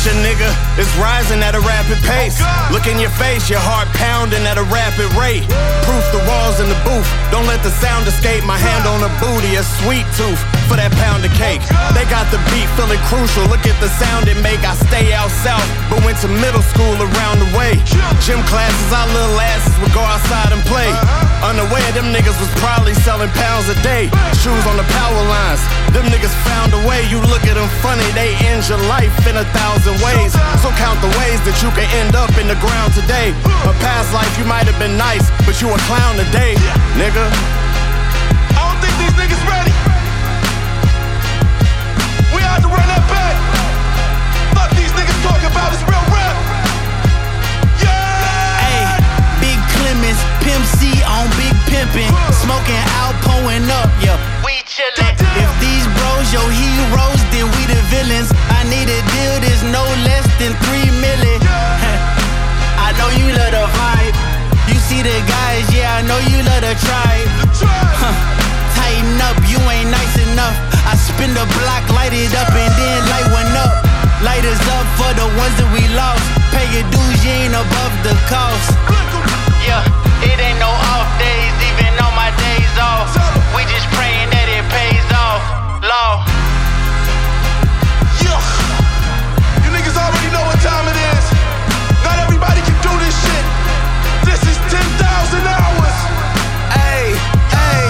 militia, nigga, is rising at a rapid pace. Look in your face, your heart pounding at a rapid rate. Proof the walls in the booth, don't let the sound escape. My hand on the booty, a sweet tooth for that pound of cake. They got the beat feeling crucial, look at the sound it make. I stay out south, but went to middle school around the way. Gym classes, our little asses would go outside and play. Unaware, them niggas was probably selling pounds a day. Shoes on the power lines, them niggas found a way. You look at them funny, they end your life in 1,000 ways. So count the ways that you can end up in the ground today. A past life you might have been nice, but you a clown today, nigga. I don't think these niggas ready. We had to run that back. Fuck these niggas talking about is real rap. Yeah. Hey, Big Clemens, Pimp C on Big Pimpin', smoking out, pulling up, yeah. We chillin'. If these bros your heroes, then we the villains. I need a deal that's no less than 3 million. I know you love the vibe. You see the guys, yeah, I know you love the tribe. Tighten up, you ain't nice enough. I spin the block, light it up, and then light one up. Light us up for the ones that we lost. Pay your dues, you ain't above the cost. Yeah, it ain't no off days, even on my days off. We just praying that it pays off. Law. Yeah. You niggas already know what time it is. Not everybody can do this shit. This is 10,000 hours. Ay, ay.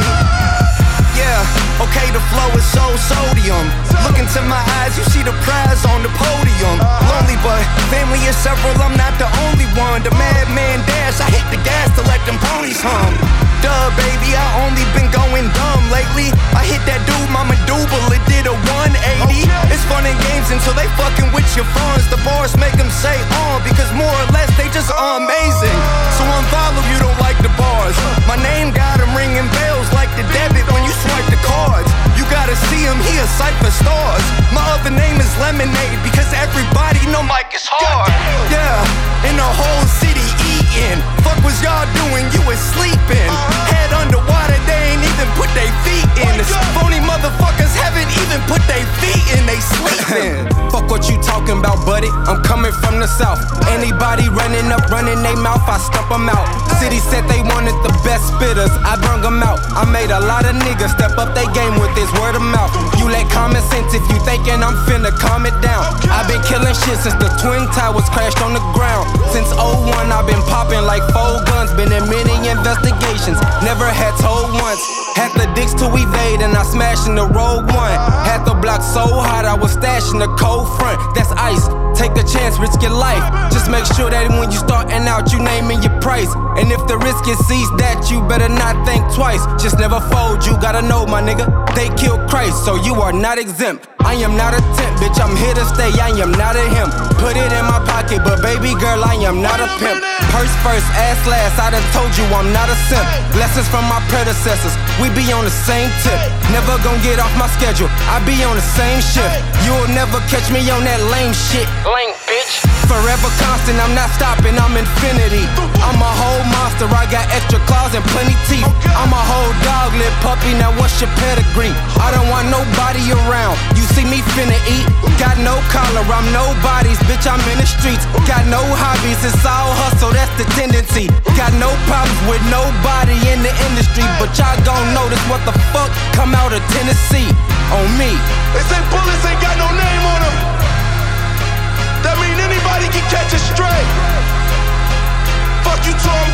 Yeah, okay, the flow is so sodium. Look into my eyes, you see the prize on the podium. Lonely, but family is several, I'm not the only one. The madman dash, I hit the gas to let them ponies hum. Duh, baby, I only been going dumb lately. I hit that dude, Mama Double, it did a 180. It's fun and games until they fucking with your funds. The bars make them say, because more or less they just amazing. So unfollow, you don't like the bars. My name got them ringing bells like the debit when you swipe the cards. You gotta see him, he a sight for stars. My other name is Lemonade because everybody know Mike is hard. Yeah, in the whole city eating. Fuck was y'all doing, you was sleeping. Head underwater, they ain't even put they feet in. The phony motherfuckers haven't even put they feet in, they sleeping. Fuck what you talking about, buddy, I'm coming from the south. Anybody running up, running they mouth, I stump them out. City said they wanted the best spitters, I brung them out. I made a lot of niggas step up they game with this word of mouth. You lack common sense if you thinking I'm finna calm it down. I've been killing shit since the Twin Towers crashed on the ground. Since 01 I've been popping like 4 guns, been in many investigations, never had told once. Had the dicks to evade and I smashed in the Rogue One. Had the block so hot I was stashing the cold front. That's ice, take the chance, risk your life. Just make sure that when you starting out you naming your price. And if the risk exceeds that, you better not think twice. Just never fold, you gotta know my nigga, they killed Christ, so you are not exempt. I am not a temp, bitch, I'm here to stay, I am not a him. Put it in my pocket, but baby girl, I am not a pimp. Purse first, ass last, I done told you I'm not a simp. Lessons from my predecessors, we be on the same tip. Never gon' get off my schedule, I be on the same shift. You'll never catch me on that lame shit. Lame bitch. Forever constant, I'm not stopping, I'm infinity. I'm a whole monster, I got extra claws and plenty teeth. I'm a whole dog lit puppy, now what's your pedigree? I don't want nobody around, you see me finna eat. Got no collar, I'm nobody's, bitch, I'm in the streets. Got no hobbies, it's all hustle, that's the tendency. Got no problems with nobody in the industry, but y'all gon' notice what the fuck come out of Tennessee on me. They say bullets ain't got no name on them. That mean anybody can catch a stray. Fuck you talking